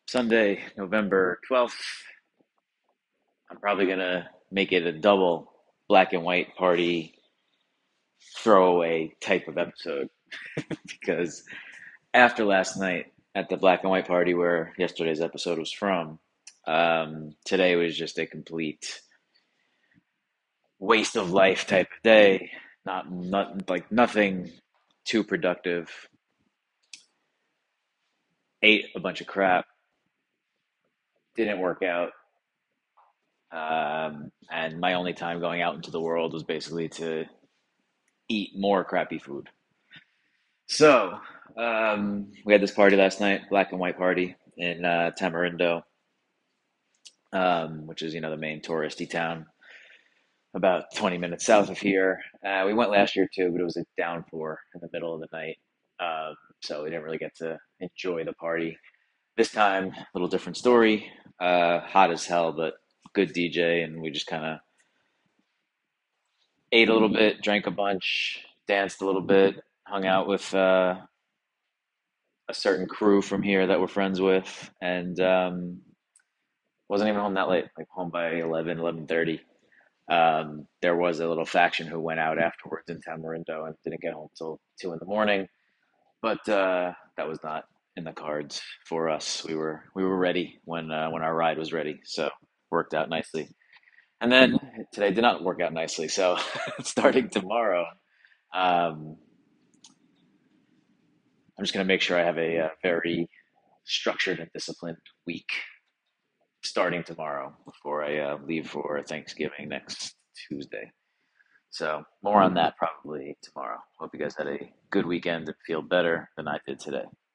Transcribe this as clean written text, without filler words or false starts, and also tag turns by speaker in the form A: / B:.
A: Sunday, November 12th. I'm probably gonna make it a double black and white party throwaway type of episode because after last night at the black and white party where yesterday's episode was from, today was just a complete waste of life type of day. Not like nothing too productive. Ate a bunch of crap. Didn't work out. And my only time going out into the world was basically to eat more crappy food. So, we had this party last night, black and white party in Tamarindo, which is, the main touristy town about 20 minutes south of here. We went last year too, but it was a downpour in the middle of the night. So we didn't really get to enjoy the party. This time, a little different story. Hot as hell, but good DJ, and we just kind of ate a little bit, drank a bunch, danced a little bit, hung out with a certain crew from here that we're friends with, and wasn't even home that late, like home by 11:30. There was a little faction who went out afterwards in Tamarindo and didn't get home till 2 in the morning, but that was not in the cards for us. We were ready when our ride was ready, so worked out nicely. And then today did not work out nicely, so starting tomorrow, um, I'm just going to make sure I have a very structured and disciplined week starting tomorrow before I leave for Thanksgiving next Tuesday. So, more on that probably tomorrow. Hope you guys had a good weekend and feel better than I did today.